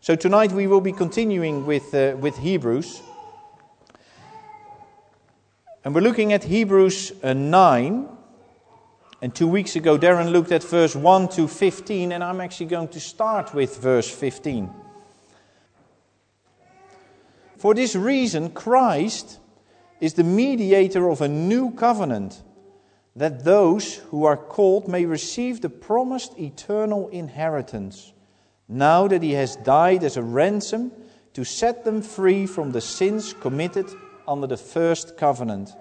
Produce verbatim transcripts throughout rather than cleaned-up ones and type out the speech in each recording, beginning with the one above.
So tonight we will be continuing with, uh, with Hebrews. And we're looking at Hebrews uh, nine. And two weeks ago Darren looked at verse one to fifteen. And I'm actually going to start with verse fifteen. For this reason, Christ is the mediator of a new covenant, that those who are called may receive the promised eternal inheritance, now that he has died as a ransom to set them free from the sins committed under the first covenant.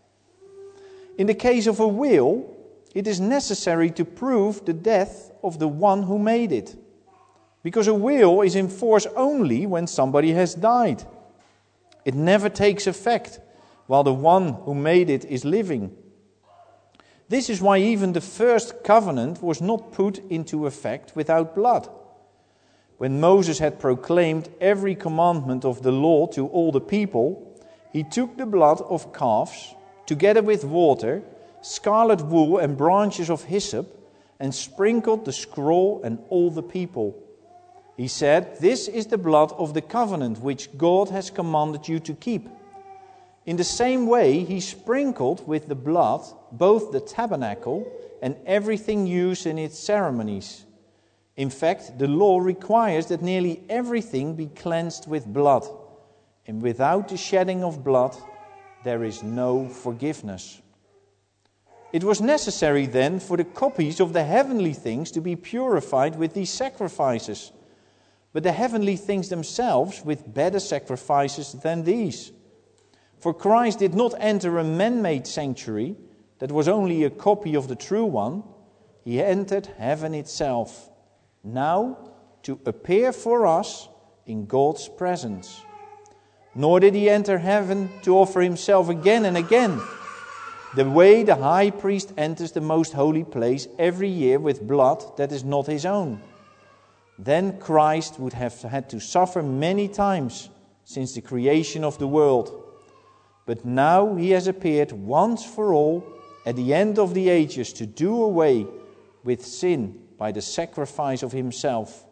In the case of a will, it is necessary to prove the death of the one who made it, because a will is in force only when somebody has died. It never takes effect while the one who made it is living. This is why even the first covenant was not put into effect without blood. When Moses had proclaimed every commandment of the law to all the people, he took the blood of calves, together with water, scarlet wool and branches of hyssop, and sprinkled the scroll and all the people. He said, "This is the blood of the covenant which God has commanded you to keep." In the same way, he sprinkled with the blood both the tabernacle and everything used in its ceremonies. In fact, the law requires that nearly everything be cleansed with blood, and without the shedding of blood, there is no forgiveness. It was necessary then for the copies of the heavenly things to be purified with these sacrifices, but the heavenly things themselves with better sacrifices than these. For Christ did not enter a man-made sanctuary that was only a copy of the true one. He entered heaven itself, now to appear for us in God's presence. Nor did he enter heaven to offer himself again and again, the way the high priest enters the most holy place every year with blood that is not his own. Then Christ would have had to suffer many times since the creation of the world. But now he has appeared once for all at the end of the ages to do away with sin by the sacrifice of himself.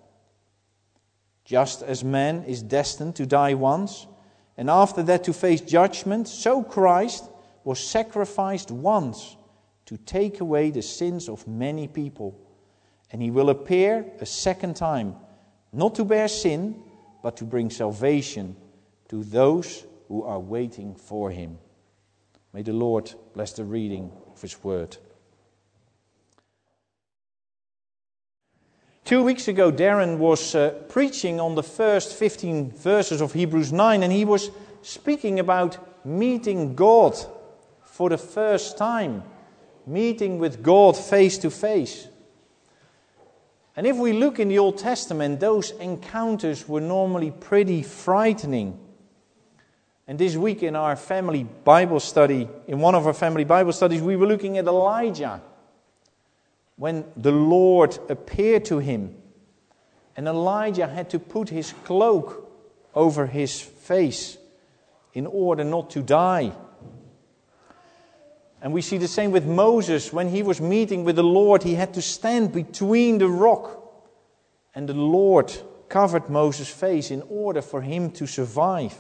Just as man is destined to die once, and after that to face judgment, so Christ was sacrificed once to take away the sins of many people. And he will appear a second time, not to bear sin, but to bring salvation to those who are waiting for him. May the Lord bless the reading of his word. Two weeks ago, Darren was uh, preaching on the first fifteen verses of Hebrews nine, and he was speaking about meeting God for the first time, meeting with God face to face. And if we look in the Old Testament, those encounters were normally pretty frightening. And this week in our family Bible study, in one of our family Bible studies, we were looking at Elijah, when the Lord appeared to him. And Elijah had to put his cloak over his face in order not to die. And we see the same with Moses. When he was meeting with the Lord, he had to stand between the rock. And the Lord covered Moses' face in order for him to survive.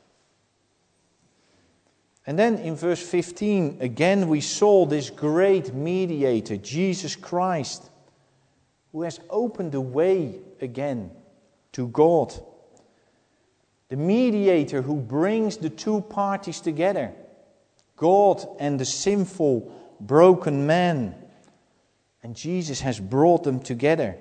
And then in verse fifteen, again we saw this great mediator, Jesus Christ, who has opened the way again to God. The mediator who brings the two parties together, God and the sinful, broken man. And Jesus has brought them together.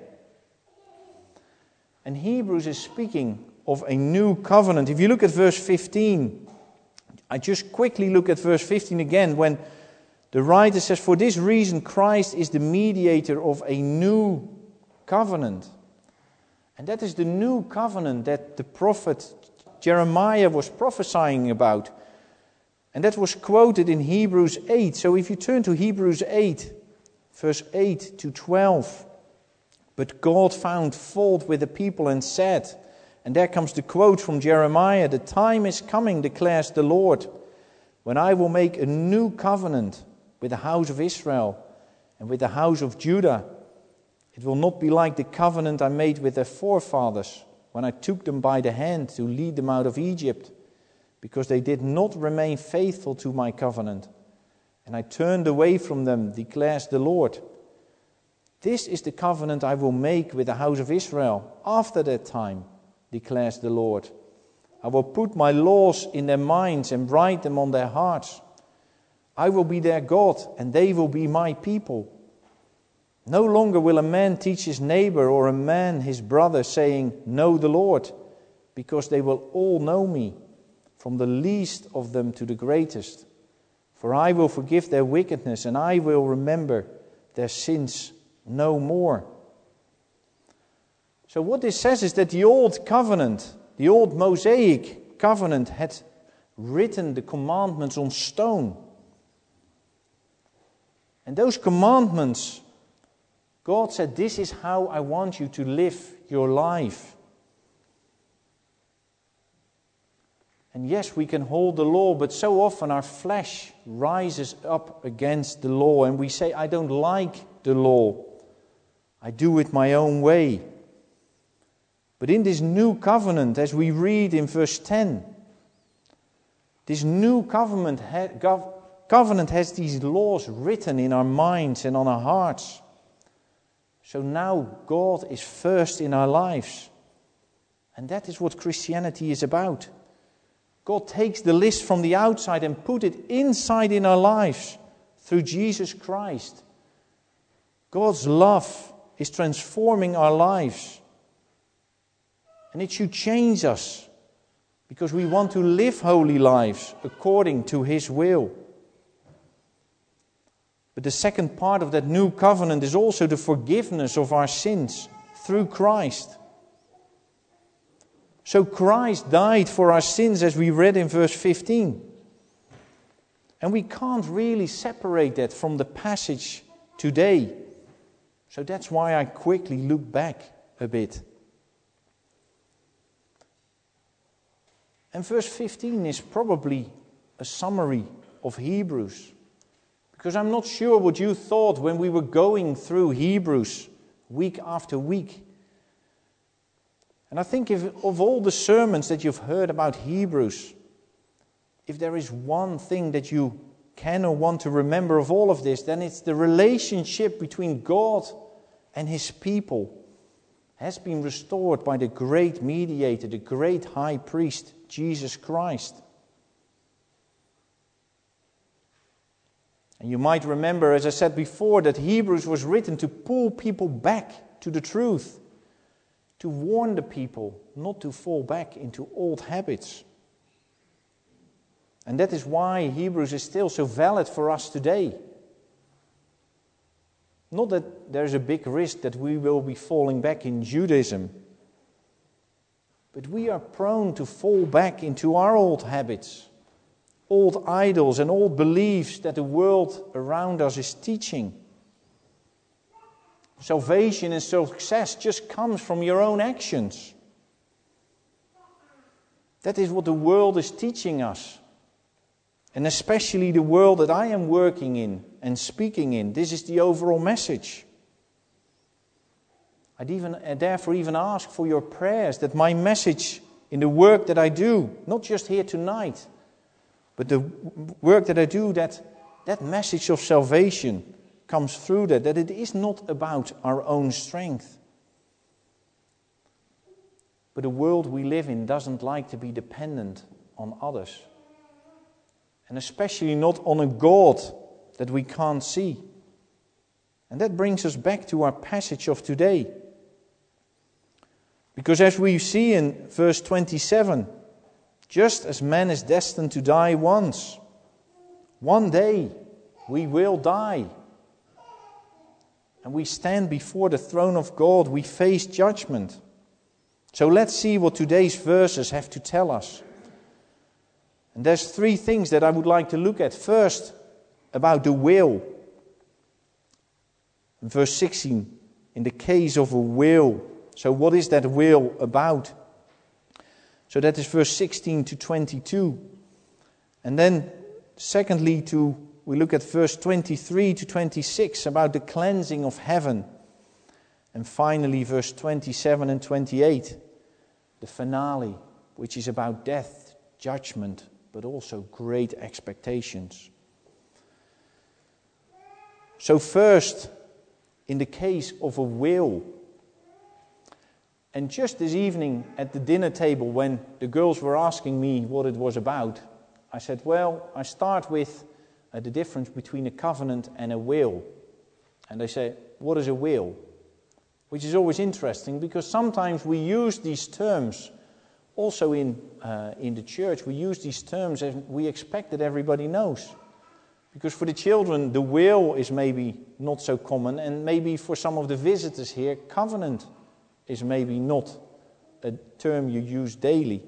And Hebrews is speaking of a new covenant. If you look at verse fifteen, I just quickly look at verse fifteen again, when the writer says, "For this reason Christ is the mediator of a new covenant." And that is the new covenant that the prophet Jeremiah was prophesying about. And that was quoted in Hebrews eight. So if you turn to Hebrews eight, verse eight to twelve. "But God found fault with the people and said," and there comes the quote from Jeremiah, "The time is coming, declares the Lord, when I will make a new covenant with the house of Israel and with the house of Judah. It will not be like the covenant I made with their forefathers when I took them by the hand to lead them out of Egypt, because they did not remain faithful to my covenant, and I turned away from them, declares the Lord. This is the covenant I will make with the house of Israel after that time, declares the Lord. I will put my laws in their minds and write them on their hearts. I will be their God, and they will be my people. No longer will a man teach his neighbor or a man his brother, saying, know the Lord, because they will all know me, from the least of them to the greatest. For I will forgive their wickedness, and I will remember their sins no more. So what this says is that the old covenant, the old Mosaic covenant, had written the commandments on stone. And those commandments, God said, this is how I want you to live your life. And yes, we can hold the law, but so often our flesh rises up against the law and we say, I don't like the law. I do it my own way. But in this new covenant, as we read in verse ten, this new covenant, ha- gov- covenant has these laws written in our minds and on our hearts. So now God is first in our lives. And that is what Christianity is about. God takes the list from the outside and put it inside in our lives through Jesus Christ. God's love is transforming our lives. And it should change us because we want to live holy lives according to His will. But the second part of that new covenant is also the forgiveness of our sins through Christ. So Christ died for our sins, as we read in verse fifteen. And we can't really separate that from the passage today. So that's why I quickly look back a bit. And verse fifteen is probably a summary of Hebrews. Because I'm not sure what you thought when we were going through Hebrews week after week. And I think if, of all the sermons that you've heard about Hebrews, if there is one thing that you can or want to remember of all of this, then it's the relationship between God and His people has been restored by the great mediator, the great high priest, Jesus Christ. And you might remember, as I said before, that Hebrews was written to pull people back to the truth, to warn the people not to fall back into old habits. And that is why Hebrews is still so valid for us today. Not that there's a big risk that we will be falling back in Judaism, but we are prone to fall back into our old habits, old idols and old beliefs that the world around us is teaching. Salvation and success just comes from your own actions. That is what the world is teaching us. And especially the world that I am working in and speaking in. This is the overall message. I'd even, I'd therefore even ask for your prayers that my message in the work that I do, not just here tonight, but the work that I do, that that message of salvation comes through that, that it is not about our own strength. But the world we live in doesn't like to be dependent on others. And especially not on a God that we can't see. And that brings us back to our passage of today. Because as we see in verse twenty-seven, just as man is destined to die once, one day we will die. And we stand before the throne of God, we face judgment. So let's see what today's verses have to tell us. And there's three things that I would like to look at. First, about the will. In verse sixteen, in the case of a will. So what is that will about? So that is verse sixteen to twenty-two. And then, secondly, to we look at verse twenty-three to twenty-six about the cleansing of heaven. And finally, verse twenty-seven and twenty-eight the finale, which is about death, judgment, but also great expectations. So first, in the case of a will, and just this evening at the dinner table when the girls were asking me what it was about, I said, well, I start with uh, the difference between a covenant and a will. And they say, what is a will? Which is always interesting because sometimes we use these terms also in uh, in the church. We use these terms and we expect that everybody knows. Because for the children, the will is maybe not so common, and maybe for some of the visitors here, covenant is maybe not a term you use daily.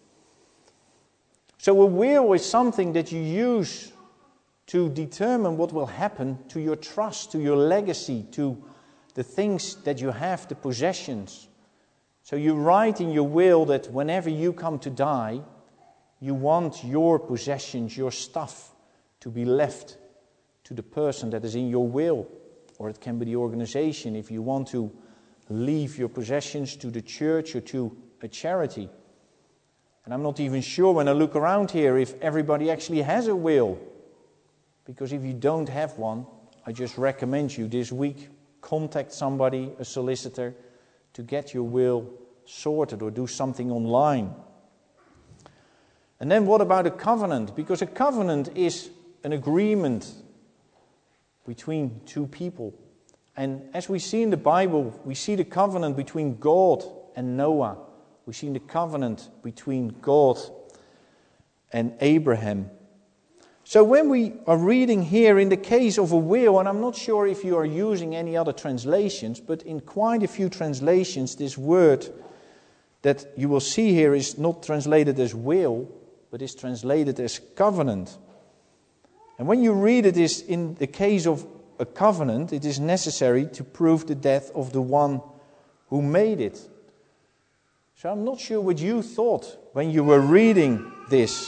So a will is something that you use to determine what will happen to your trust, to your legacy, to the things that you have, the possessions. So you write in your will that whenever you come to die, you want your possessions, your stuff, to be left to the person that is in your will. Or it can be the organization if you want to leave your possessions to the church or to a charity. And I'm not even sure when I look around here if everybody actually has a will. Because if you don't have one, I just recommend you this week, contact somebody, a solicitor, to get your will sorted or do something online. And then what about a covenant? Because a covenant is an agreement between two people. And as we see in the Bible, we see the covenant between God and Noah. We see the covenant between God and Abraham. So when we are reading here in the case of a will, and I'm not sure if you are using any other translations, but in quite a few translations, this word that you will see here is not translated as will, but is translated as covenant. And when you read it is in the case of a covenant, it is necessary to prove the death of the one who made it. So I'm not sure what you thought when you were reading this.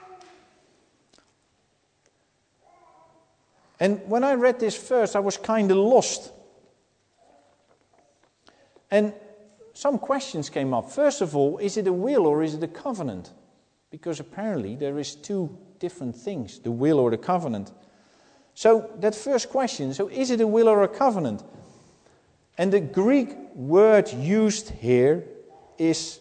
And when I read this first, I was kind of lost. And some questions came up. First of all, is it a will or is it a covenant? Because apparently there is two different things, the will or the covenant. So that first question, so is it a will or a covenant? And the Greek word used here is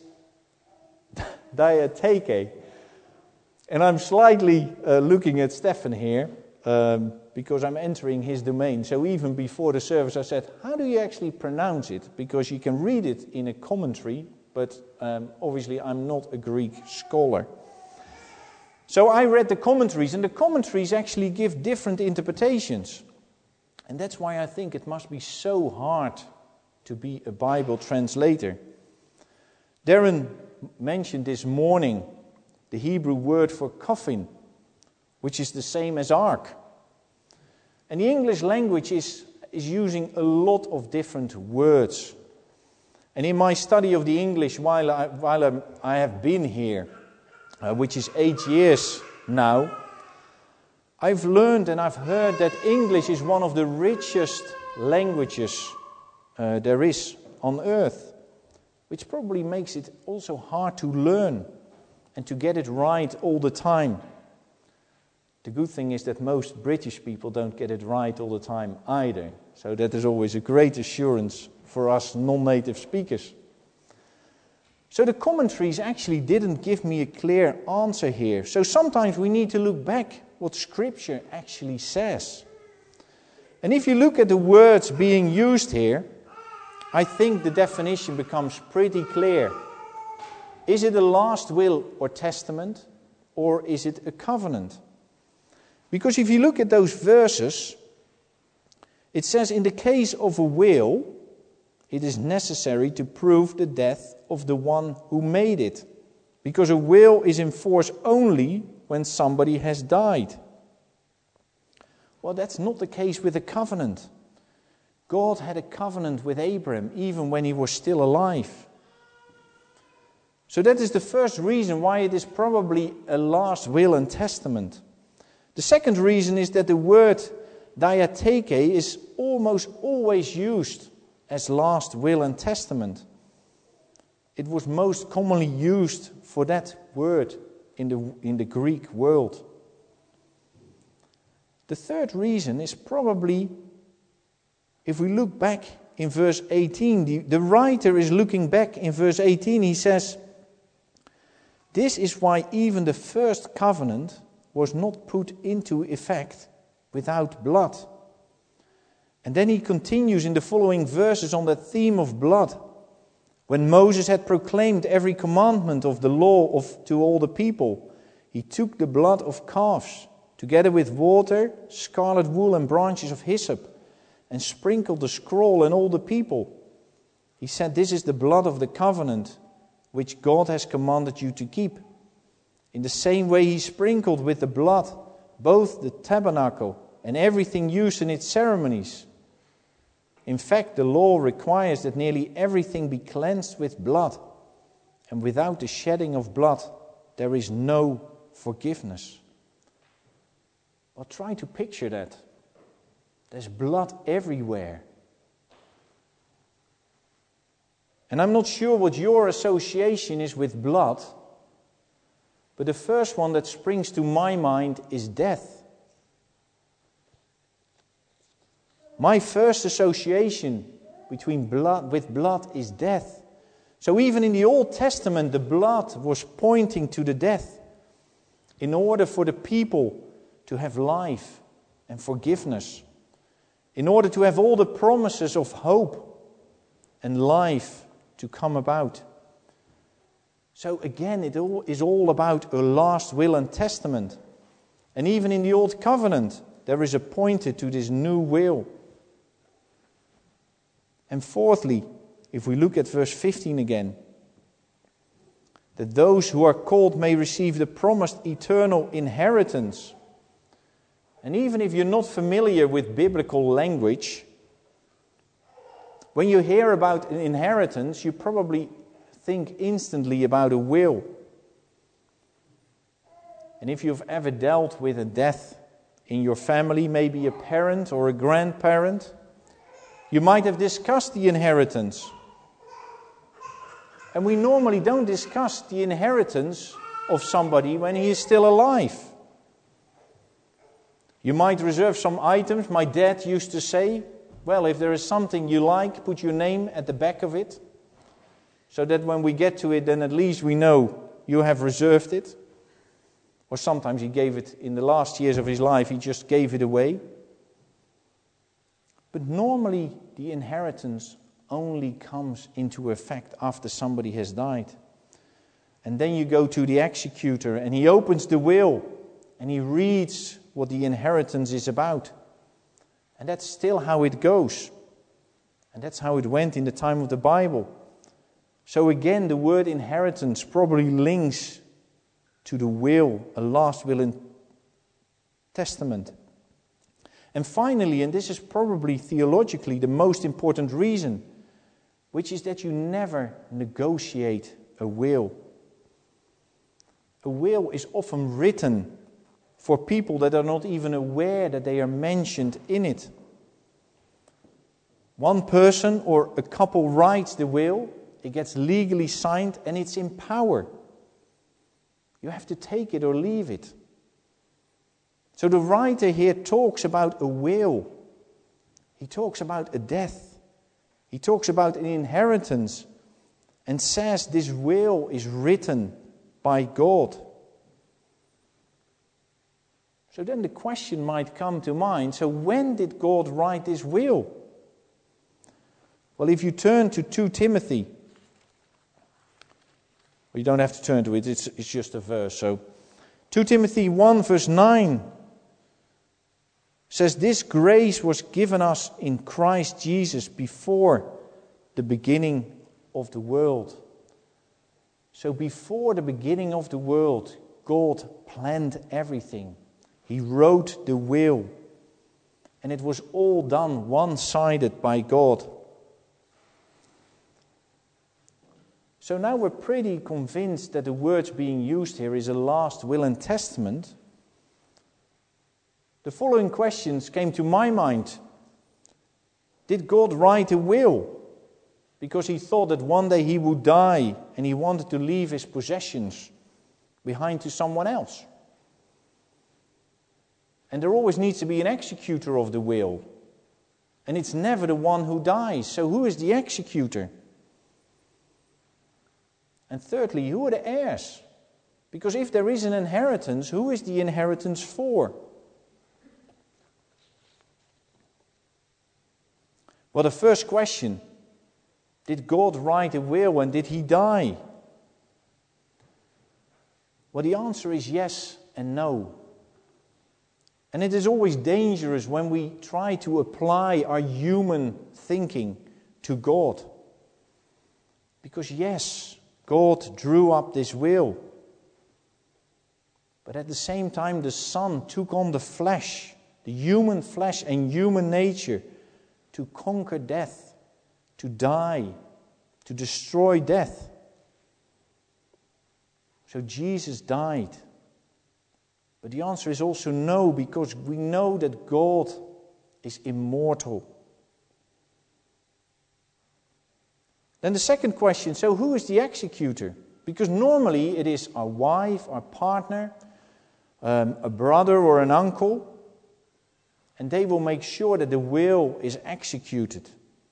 diatheke. And I'm slightly uh, looking at Stefan here, um, because I'm entering his domain. So even before the service I said, how do you actually pronounce it? Because you can read it in a commentary, but um, obviously I'm not a Greek scholar. So I read the commentaries, and the commentaries actually give different interpretations. And that's why I think it must be so hard to be a Bible translator. Darren mentioned this morning the Hebrew word for coffin, which is the same as ark. And the English language is, is using a lot of different words. And in my study of the English, while I, while I'm, I have been here, uh, which is eight years now, I've learned and I've heard that English is one of the richest languages uh, there is on earth, which probably makes it also hard to learn and to get it right all the time. The good thing is that most British people don't get it right all the time either. So that is always a great assurance for us non-native speakers. So the commentaries actually didn't give me a clear answer here. So sometimes we need to look back what Scripture actually says. And if you look at the words being used here, I think the definition becomes pretty clear. Is it a last will or testament, or is it a covenant? Because if you look at those verses, it says in the case of a will, it is necessary to prove the death of the one who made it. Because a will is in force only when somebody has died. Well, that's not the case with a covenant. God had a covenant with Abraham even when he was still alive. So that is the first reason why it is probably a last will and testament. The second reason is that the word diatheke is almost always used as last will and testament. it was most commonly used for that word in the, in the Greek world. The third reason is probably, if we look back in verse eighteen, the, the writer is looking back in verse eighteen, he says, "This is why even the first covenant was not put into effect without blood." And then he continues in the following verses on that theme of blood. When Moses had proclaimed every commandment of the law of, to all the people, he took the blood of calves, together with water, scarlet wool and branches of hyssop, and sprinkled the scroll and all the people. He said, "This is the blood of the covenant, which God has commanded you to keep." In the same way he sprinkled with the blood both the tabernacle and everything used in its ceremonies. In fact, the law requires that nearly everything be cleansed with blood, and without the shedding of blood, there is no forgiveness. Well, try to picture that. There's blood everywhere. And I'm not sure what your association is with blood, but the first one that springs to my mind is death. My first association between blood with blood is death. So even in the Old Testament, the blood was pointing to the death in order for the people to have life and forgiveness, in order to have all the promises of hope and life to come about. So again, it all is all about a last will and testament. And even in the Old Covenant, there is a pointer to this new will. And fourthly, if we look at verse fifteen again, that those who are called may receive the promised eternal inheritance. And even if you're not familiar with biblical language, when you hear about an inheritance, you probably think instantly about a will. And if you've ever dealt with a death in your family, maybe a parent or a grandparent, you might have discussed the inheritance. And we normally don't discuss the inheritance of somebody when he is still alive. You might reserve some items. My dad used to say, well, if there is something you like, put your name at the back of it, so that when we get to it, then at least we know you have reserved it. Or sometimes he gave it in the last years of his life, he just gave it away. But normally the inheritance only comes into effect after somebody has died. And then you go to the executor and he opens the will and he reads what the inheritance is about. And that's still how it goes. And that's how it went in the time of the Bible. So again, the word inheritance probably links to the will, a last will and testament. And finally, and this is probably theologically the most important reason, which is that you never negotiate a will. A will is often written for people that are not even aware that they are mentioned in it. One person or a couple writes the will, it gets legally signed, and it's in power. You have to take it or leave it. So the writer here talks about a will. He talks about a death. He talks about an inheritance and says this will is written by God. So then the question might come to mind, so when did God write this will? Well, if you turn to Second Timothy, well, you don't have to turn to it, it's, it's just a verse. So Second Timothy one verse nine says, "This grace was given us in Christ Jesus before the beginning of the world." So before the beginning of the world, God planned everything. He wrote the will. And it was all done one-sided by God. So now we're pretty convinced that the words being used here is a last will and testament. The following questions came to my mind. Did God write a will? because he thought that one day he would die and he wanted to leave his possessions behind to someone else. And there always needs to be an executor of the will. And it's never the one who dies. So who is the executor? And thirdly, who are the heirs? Because if there is an inheritance, who is the inheritance for? Well, the first question, did God write a will and did he die? Well, the answer is yes and no. And it is always dangerous when we try to apply our human thinking to God. Because yes, God drew up this will. But at the same time, the Son took on the flesh, the human flesh and human nature, to conquer death, to die, to destroy death. So Jesus died. But the answer is also no, because we know that God is immortal. Then the second question, so who is the executor? Because normally it is our wife, our partner, um, a brother or an uncle, and they will make sure that the will is executed.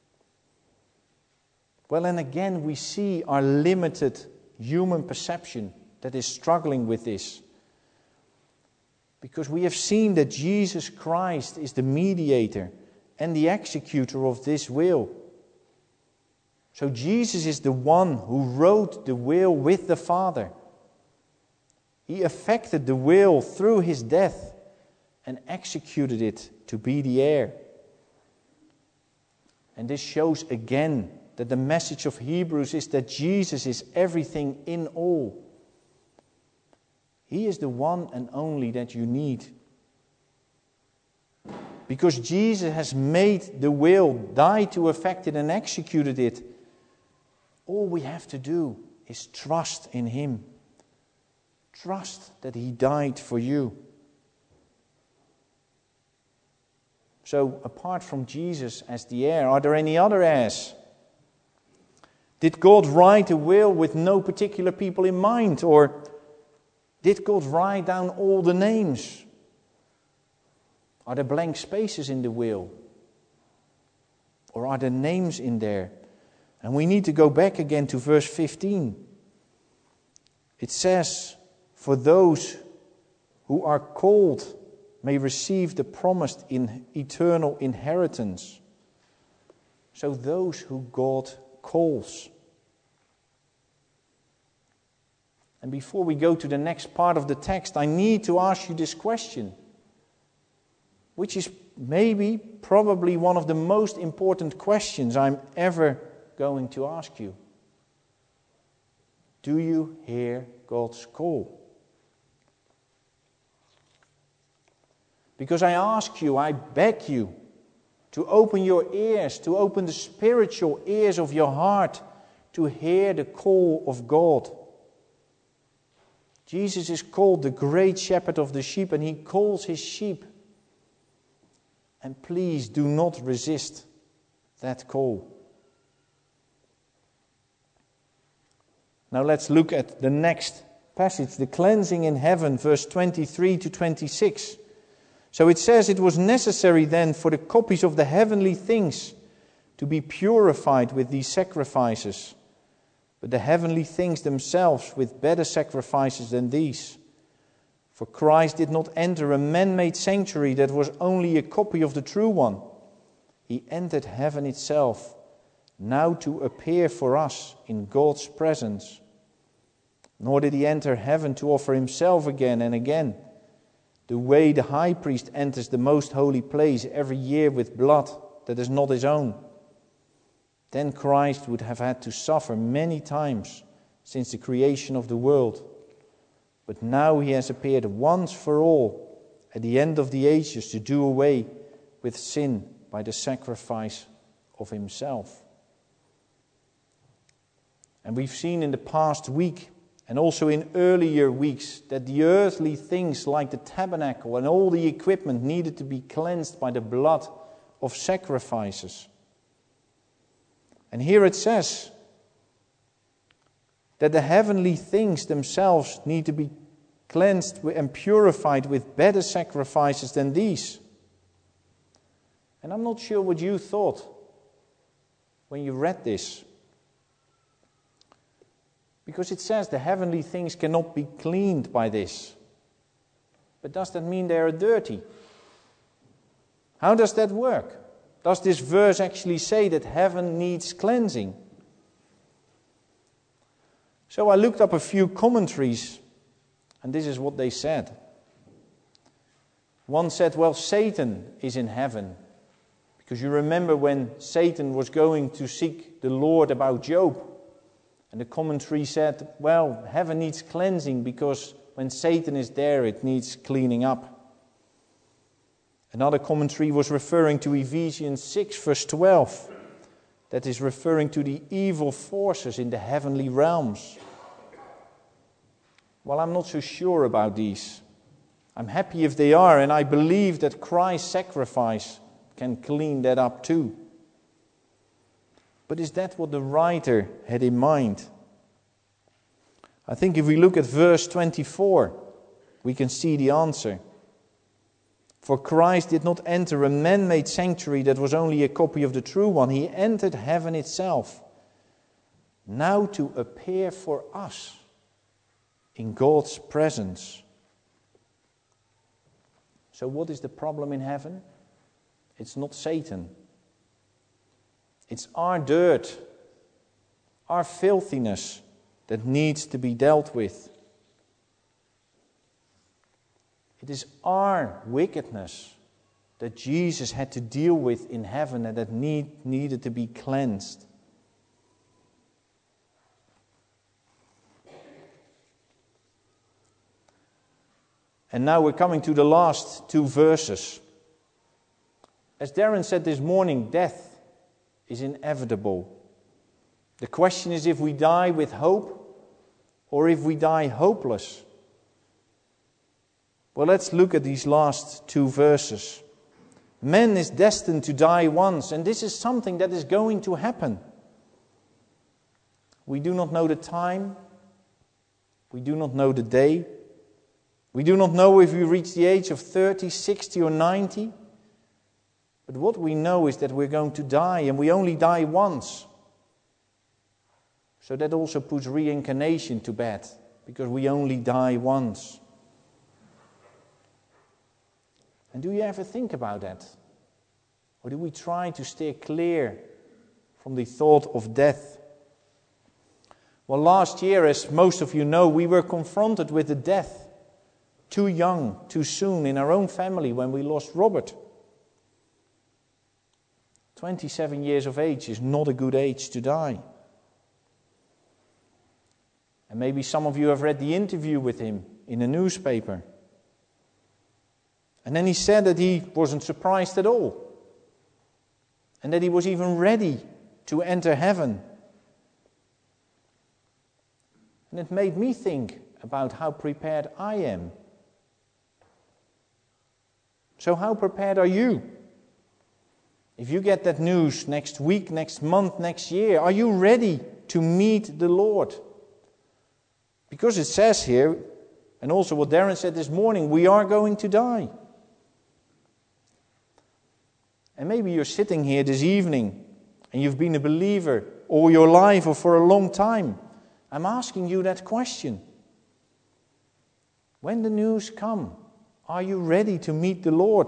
Well, and again we see our limited human perception that is struggling with this. Because we have seen that Jesus Christ is the mediator and the executor of this will. So Jesus is the one who wrote the will with the Father. He effected the will through his death and executed it to be the heir. And this shows again that the message of Hebrews is that Jesus is everything in all. He is the one and only that you need. Because Jesus has made the will, died to effect it and executed it, all we have to do is trust in him. Trust that he died for you. So, apart from Jesus as the heir, are there any other heirs? Did God write a will with no particular people in mind? Or did God write down all the names? Are there blank spaces in the will? Or are there names in there? And we need to go back again to verse fifteen. It says, for those who are called may receive the promised in eternal inheritance. So those who God calls. And before we go to the next part of the text, I need to ask you this question, which is maybe, probably one of the most important questions I'm ever going to ask you. Do you hear God's call? Because I ask you, I beg you, to open your ears, to open the spiritual ears of your heart, to hear the call of God. Jesus is called the great shepherd of the sheep, and he calls his sheep. And please do not resist that call. Now let's look at the next passage, the cleansing in heaven, verse twenty-three to twenty-six. So it says, it was necessary then for the copies of the heavenly things to be purified with these sacrifices, but the heavenly things themselves with better sacrifices than these. For Christ did not enter a man-made sanctuary that was only a copy of the true one. He entered heaven itself, now to appear for us in God's presence. Nor did he enter heaven to offer himself again and again, the way the high priest enters the most holy place every year with blood that is not his own. Then Christ would have had to suffer many times since the creation of the world. But now he has appeared once for all at the end of the ages to do away with sin by the sacrifice of himself. And we've seen in the past week and also in earlier weeks that the earthly things like the tabernacle and all the equipment needed to be cleansed by the blood of sacrifices. And here it says that the heavenly things themselves need to be cleansed and purified with better sacrifices than these. And I'm not sure what you thought when you read this. Because it says the heavenly things cannot be cleaned by this. But does that mean they are dirty? How does that work? Does this verse actually say that heaven needs cleansing? So I looked up a few commentaries, and this is what they said. One said, well, Satan is in heaven. Because you remember when Satan was going to seek the Lord about Job. And the commentary said, well, heaven needs cleansing because when Satan is there, it needs cleaning up. Another commentary was referring to Ephesians six, verse twelve. That is referring to the evil forces in the heavenly realms. Well, I'm not so sure about these. I'm happy if they are, and I believe that Christ's sacrifice can clean that up too. But is that what the writer had in mind? I think if we look at verse twenty-four, we can see the answer. For Christ did not enter a man-made sanctuary that was only a copy of the true one. He entered heaven itself, now to appear for us in God's presence. So what is the problem in heaven? It's not Satan. It's our dirt, our filthiness that needs to be dealt with. It is our wickedness that Jesus had to deal with in heaven and that need, needed to be cleansed. And now we're coming to the last two verses. As Darren said this morning, death is inevitable. The question is if we die with hope or if we die hopeless. Well, let's look at these last two verses. Man is destined to die once, and this is something that is going to happen. We do not know the time. We do not know the day. We do not know if we reach the age of thirty, sixty or ninety. But what we know is that we're going to die, and we only die once. So that also puts reincarnation to bed, because we only die once. And do you ever think about that? Or do we try to steer clear from the thought of death? Well, last year, as most of you know, we were confronted with the death too young, too soon in our own family when we lost Robert. twenty-seven years of age is not a good age to die. And maybe some of you have read the interview with him in a newspaper. And then he said that he wasn't surprised at all. And that he was even ready to enter heaven. And it made me think about how prepared I am. So how prepared are you? If you get that news next week, next month, next year, are you ready to meet the Lord? Because it says here, and also what Darren said this morning, we are going to die. And maybe you're sitting here this evening and you've been a believer all your life or for a long time. I'm asking you that question. When the news comes, are you ready to meet the Lord?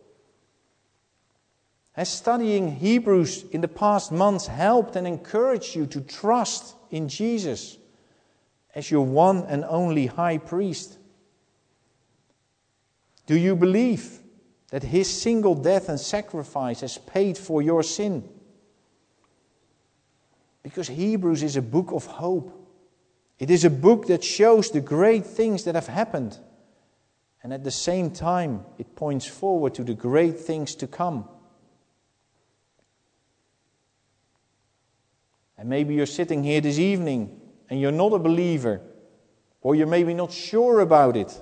Has studying Hebrews in the past months helped and encouraged you to trust in Jesus as your one and only high priest? Do you believe that his single death and sacrifice has paid for your sin? Because Hebrews is a book of hope. It is a book that shows the great things that have happened. And at the same time, it points forward to the great things to come. And maybe you're sitting here this evening and you're not a believer, or you're maybe not sure about it.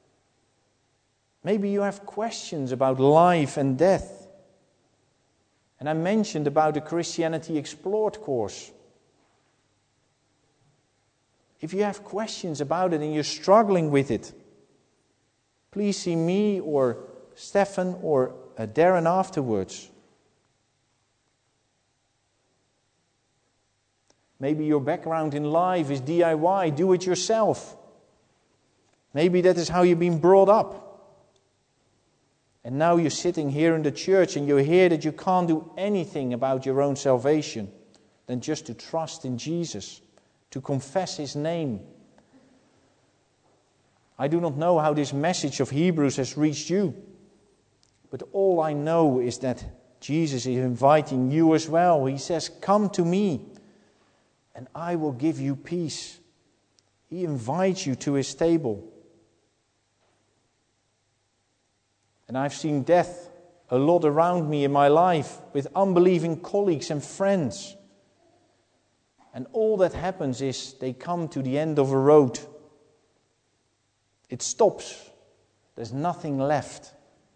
Maybe you have questions about life and death. And I mentioned about the Christianity Explored course. If you have questions about it and you're struggling with it, please see me or Stefan or uh, Darren afterwards. Maybe your background in life is D I Y, do it yourself. Maybe that is how you've been brought up. And now you're sitting here in the church and you hear that you can't do anything about your own salvation than just to trust in Jesus, to confess His name. I do not know how this message of Hebrews has reached you, but all I know is that Jesus is inviting you as well. He says, "Come to me, and I will give you peace." He invites you to His table. And I've seen death a lot around me in my life with unbelieving colleagues and friends. And all that happens is they come to the end of a road. It stops. There's nothing left.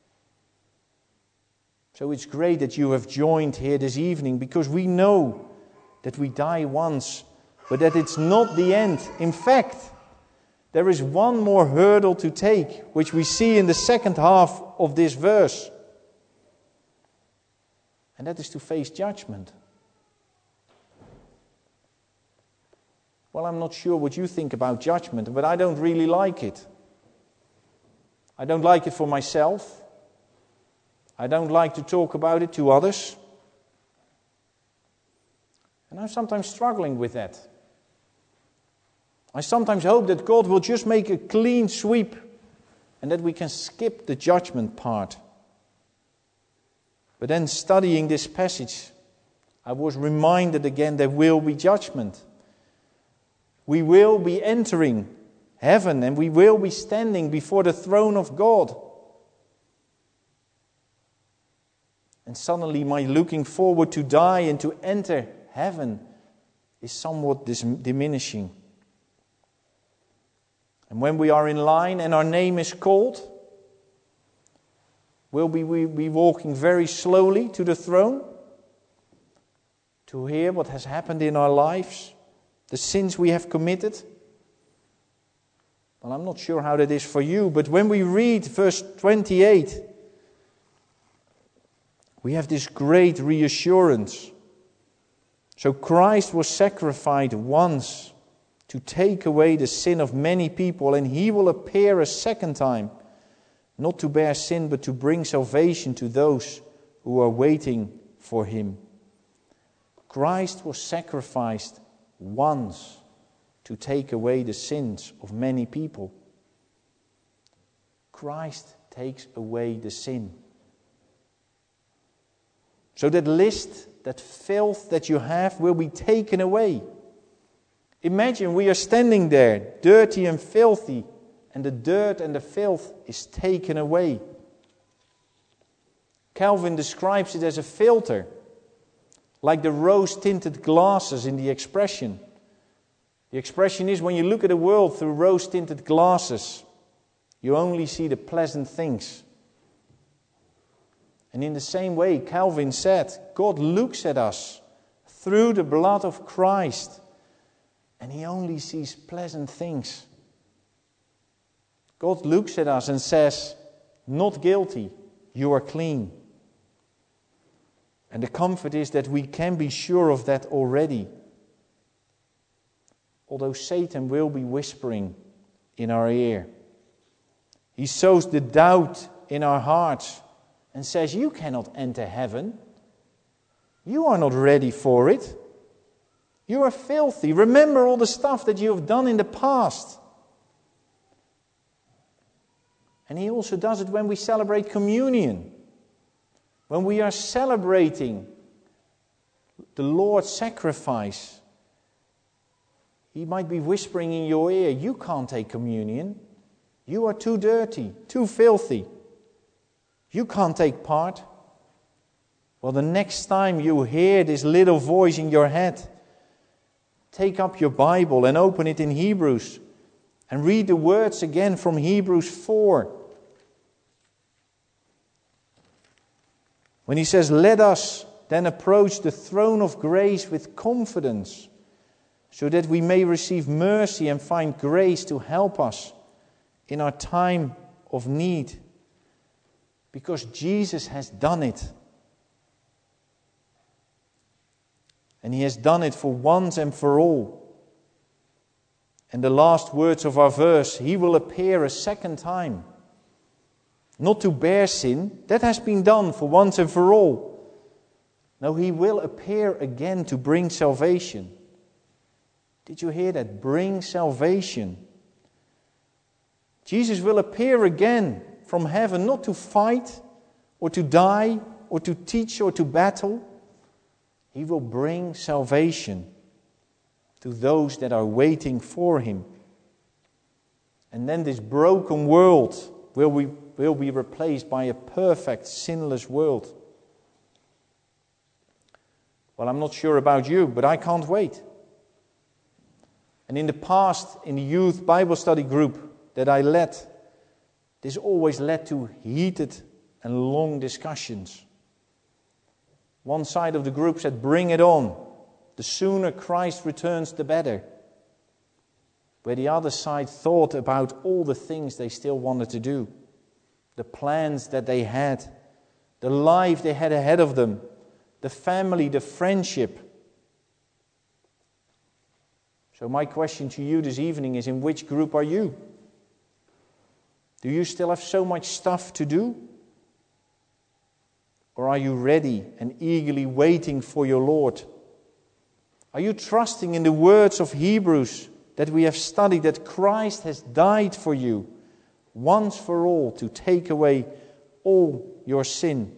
So it's great that you have joined here this evening, because we know that we die once, but that it's not the end. In fact, there is one more hurdle to take, which we see in the second half of this verse. And that is to face judgment. Well, I'm not sure what you think about judgment, but I don't really like it. I don't like it for myself. I don't like to talk about it to others. And I'm sometimes struggling with that. I sometimes hope that God will just make a clean sweep and that we can skip the judgment part. But then studying this passage, I was reminded again there will be judgment. We will be entering heaven and we will be standing before the throne of God. And suddenly my looking forward to die and to enter heaven is somewhat dis- diminishing. And when we are in line and our name is called, will we be walking very slowly to the throne to hear what has happened in our lives, the sins we have committed? Well, I'm not sure how that is for you, but when we read verse twenty-eight, we have this great reassurance. So Christ was sacrificed once to take away the sin of many people, and He will appear a second time, not to bear sin, but to bring salvation to those who are waiting for Him. Christ was sacrificed once to take away the sins of many people. Christ takes away the sin. So that list, that filth that you have will be taken away. Imagine we are standing there, dirty and filthy, and the dirt and the filth is taken away. Calvin describes it as a filter, like the rose-tinted glasses in the expression. The expression is when you look at the world through rose-tinted glasses, you only see the pleasant things. And in the same way, Calvin said, God looks at us through the blood of Christ, and He only sees pleasant things. God looks at us and says, not guilty, you are clean. And the comfort is that we can be sure of that already. Although Satan will be whispering in our ear. He sows the doubt in our hearts and says, you cannot enter heaven. You are not ready for it. You are filthy. Remember all the stuff that you have done in the past. And He also does it when we celebrate communion. When we are celebrating the Lord's sacrifice, He might be whispering in your ear, you can't take communion. You are too dirty, too filthy. You can't take part. Well, the next time you hear this little voice in your head, take up your Bible and open it in Hebrews and read the words again from Hebrews four. When he says, let us then approach the throne of grace with confidence, so that we may receive mercy and find grace to help us in our time of need. Because Jesus has done it. And He has done it for once and for all. And the last words of our verse, He will appear a second time. Not to bear sin, that has been done for once and for all. No, He will appear again to bring salvation. Did you hear that? Bring salvation. Jesus will appear again from heaven, not to fight or to die or to teach or to battle. He will bring salvation to those that are waiting for Him. And then this broken world will be, will be replaced by a perfect, sinless world. Well, I'm not sure about you, but I can't wait. And in the past, in the youth Bible study group that I led, this always led to heated and long discussions. One side of the group said, bring it on. The sooner Christ returns, the better. Where the other side thought about all the things they still wanted to do. The plans that they had. The life they had ahead of them. The family, the friendship. So my question to you this evening is, in which group are you? Do you still have so much stuff to do? Or are you ready and eagerly waiting for your Lord? Are you trusting in the words of Hebrews that we have studied, that Christ has died for you once for all to take away all your sin?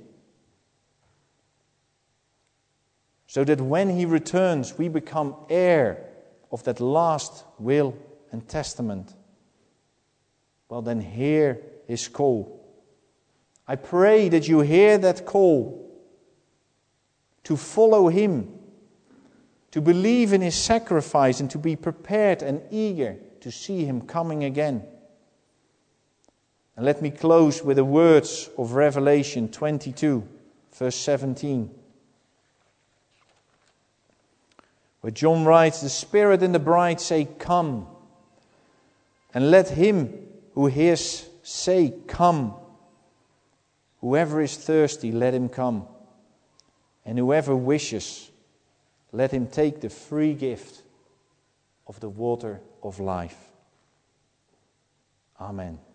So that when He returns, we become heir of that last will and testament. Well, then hear His call. I pray that you hear that call to follow Him, to believe in His sacrifice, and to be prepared and eager to see Him coming again. And let me close with the words of Revelation twenty-two, verse seventeen. Where John writes, the Spirit and the bride say, come. And let him who hears say, come. Whoever is thirsty, let him come. And whoever wishes, let him take the free gift of the water of life. Amen.